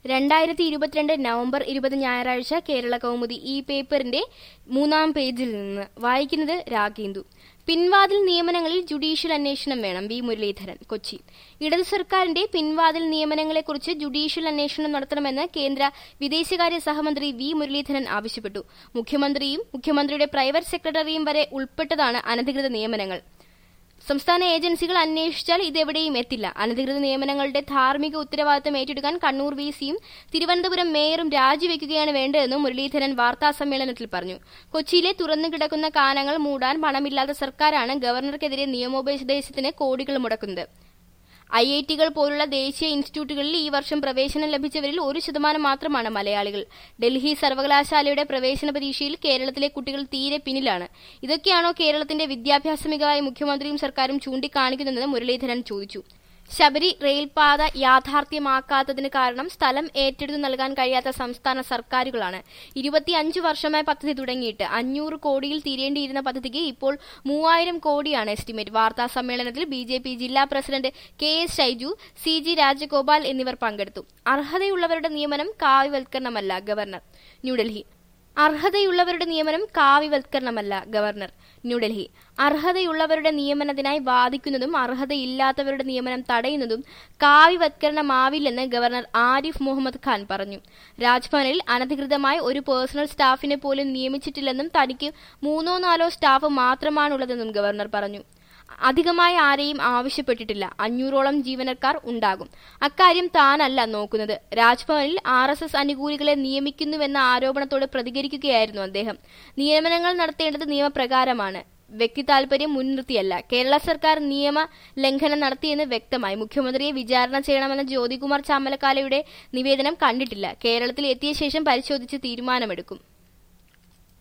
2022 November 20 ഞായറാഴ്ച കേരള കൗമുദി ഈ പേപ്പറിന്റെ 3-ാം പേജിൽ നിന്ന് വായിക്കുന്നത് രാഗേന്ദു. പിൻവാതിൽ നിയമനങ്ങളിൽ ജുഡീഷ്യൽ അന്വേഷണം വേണം. വി മുരളീധരൻ, കൊച്ചി. ഇടതു സർക്കാരിന്റെ പിൻവാതിൽ നിയമനങ്ങളെക്കുറിച്ച് ജുഡീഷ്യൽ അന്വേഷണം നടത്തണമെന്ന് കേന്ദ്ര വിദേശകാര്യ സഹമന്ത്രി വി മുരളീധരൻ ആവശ്യപ്പെട്ടു. മുഖ്യമന്ത്രിയും മുഖ്യമന്ത്രിയുടെ പ്രൈവറ്റ് സെക്രട്ടറിയും വരെ ഉൾപ്പെട്ടതാണ് അനധികൃത നിയമനങ്ങൾ. സംസ്ഥാന ഏജൻസികൾ അന്വേഷിച്ചാൽ ഇതെവിടെയും എത്തില്ല. അനധികൃത നിയമനങ്ങളുടെ ധാർമ്മിക ഉത്തരവാദിത്തം ഏറ്റെടുക്കാൻ കണ്ണൂർ വിസിയും തിരുവനന്തപുരം മേയറും രാജിവെക്കുകയാണ് വേണ്ടതെന്നും മുരളീധരൻ വാർത്താസമ്മേളനത്തിൽ പറഞ്ഞു. കൊച്ചിയിലെ തുറന്നുകിടക്കുന്ന കാനങ്ങൾ മൂടാൻ പണമില്ലാത്ത സർക്കാരാണ് ഗവർണർക്കെതിരെ നിയമോപദേശത്തിന് കോടികൾ മുടക്കുന്നത്. IIT-കൾ പോലുള്ള ദേശീയ ഇൻസ്റ്റിറ്റ്യൂട്ടുകളിൽ ഈ വർഷം പ്രവേശനം ലഭിച്ചവരിൽ 1% മാത്രമാണ് മലയാളികൾ. ഡൽഹി സർവകലാശാലയുടെ പ്രവേശന പരീക്ഷയിൽ കേരളത്തിലെ കുട്ടികൾ തീരെ പിന്നിലാണ്. ഇതൊക്കെയാണോ കേരളത്തിന്റെ വിദ്യാഭ്യാസ മികവായി മുഖ്യമന്ത്രിയും സർക്കാരും ചൂണ്ടിക്കാണിക്കുന്നതെന്ന് മുരളീധരൻ ചോദിച്ചു. ശബരി റെയിൽപാത യാഥാർത്ഥ്യമാക്കാത്തതിന് കാരണം സ്ഥലം ഏറ്റെടുത്തു നൽകാൻ കഴിയാത്ത സംസ്ഥാന സർക്കാരുകളാണ്. 25 വർഷമായി പദ്ധതി തുടങ്ങിയിട്ട് 500 കോടിയിൽ തീരേണ്ടിയിരുന്ന പദ്ധതിക്ക് ഇപ്പോൾ 3000 കോടിയാണ് എസ്റ്റിമേറ്റ്. വാർത്താ സമ്മേളനത്തിൽ BJP ജില്ലാ president KS Shaiju, CG Rajagopal എന്നിവർ പങ്കെടുത്തു. അർഹതയുള്ളവരുടെ നിയമനം കാവ്യവൽക്കരണമല്ല ഗവർണർ, ന്യൂഡൽഹി. അർഹതയുള്ളവരുടെ നിയമനം കാവ്യവൽക്കരണമല്ല ഗവർണർ, ന്യൂഡൽഹി. അർഹതയുള്ളവരുടെ നിയമനത്തിനായി വാദിക്കുന്നതും അർഹതയില്ലാത്തവരുടെ നിയമനം തടയുന്നതും കാവ്യവൽക്കരണമാവില്ലെന്ന് ഗവർണർ ആരിഫ് മുഹമ്മദ് ഖാൻ പറഞ്ഞു. രാജ്ഭവനിൽ അനധികൃതമായി ഒരു പേഴ്സണൽ സ്റ്റാഫിനെ പോലും നിയമിച്ചിട്ടില്ലെന്നും തനിക്ക് 3-4 സ്റ്റാഫ് മാത്രമാണുള്ളതെന്നും ഗവർണർ പറഞ്ഞു. അധികമായി ആരെയും ആവശ്യപ്പെട്ടിട്ടില്ല. 500ഓളം ജീവനക്കാർ ഉണ്ടാകും. അക്കാര്യം താനല്ല നോക്കുന്നത്. രാജ്ഭവനിൽ RSS അനുകൂലികളെ നിയമിക്കുന്നുവെന്ന ആരോപണത്തോട് പ്രതികരിക്കുകയായിരുന്നു അദ്ദേഹം. നിയമനങ്ങൾ നടത്തേണ്ടത് നിയമപ്രകാരമാണ്, വ്യക്തി താൽപര്യം മുൻനിർത്തിയല്ല. കേരള സർക്കാർ നിയമ ലംഘനം നടത്തിയെന്ന് വ്യക്തമായി. മുഖ്യമന്ത്രിയെ വിചാരണ ചെയ്യണമെന്ന ജ്യോതികുമാർ ചാമലക്കാലയുടെ നിവേദനം കണ്ടിട്ടില്ല. കേരളത്തിൽ എത്തിയ ശേഷം പരിശോധിച്ച് തീരുമാനമെടുക്കും.